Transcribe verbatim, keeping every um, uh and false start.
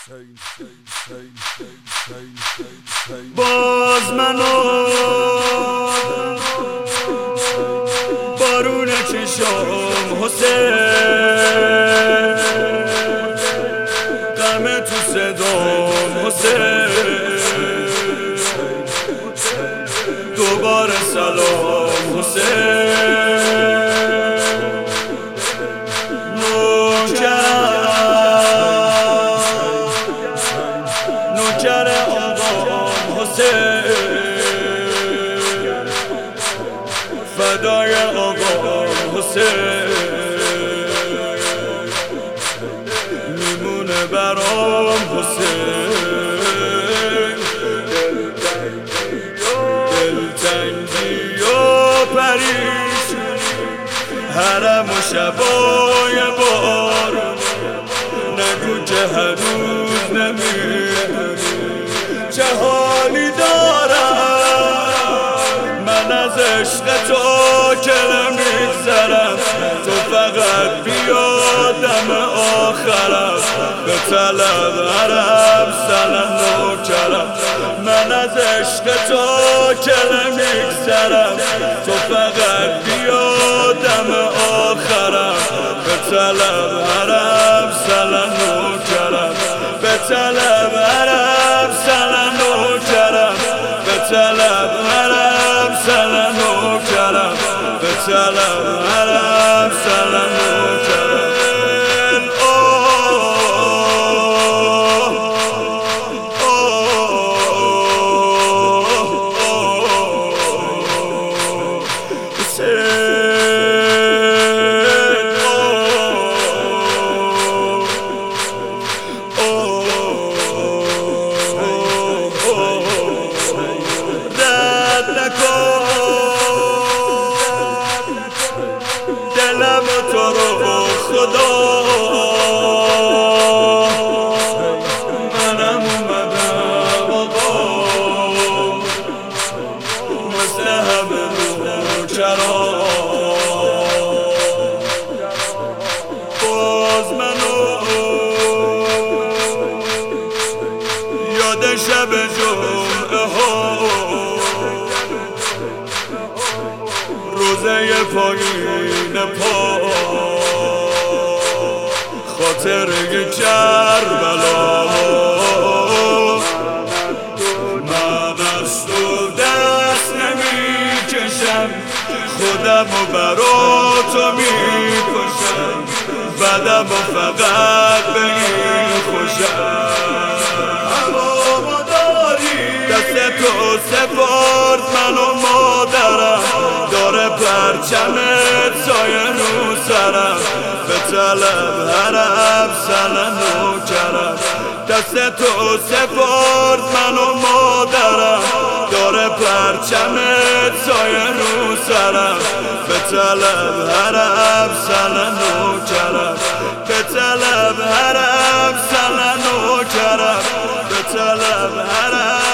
باز منو بارون چشم حسین، غم تو صدام حسین، دوباره سلام حسین. نوکر آقام حسین، فدای آقام حسین، میمونه برام حسین. دلتنگی و پریشونی، حرم و شبای بارون، نگو که هنوز نمیدونی چه حالی دارم. من از عشق تو که نمیگذرم، تو فقط بیا دم آخرم، به طلب عرب سلام نوکرم. من از عشق تو که نمیگذرم، تو فقط بیا دم آخرم، به طلب عرب سلام نوکرم، به طلب عرب سلام نوکرم، به طلب عرب سلام نوکرم، به طلب عرب سلام نوکرم. دلم تو رو خدا، منم اومدم آقا، مثل همه نوکرا. باز منو یاد شب جمعه ها، روزه پایین پا، خاطره کربلا. من از تو دست نمی کشم، خودم و برا تو می کشم، بدم و فقط به این خوشم. هوا داری دست تو سپرد من و مادرم، داره پرچمت سایه رو سرم، به طلب عرب سلام نوکرم. دست تو سپرد من و مادرم، داره پرچمت سایه رو سرم، به طلب عرب سلام نوکرم، به طلب عرب سلام نوکرم، به طلب عرب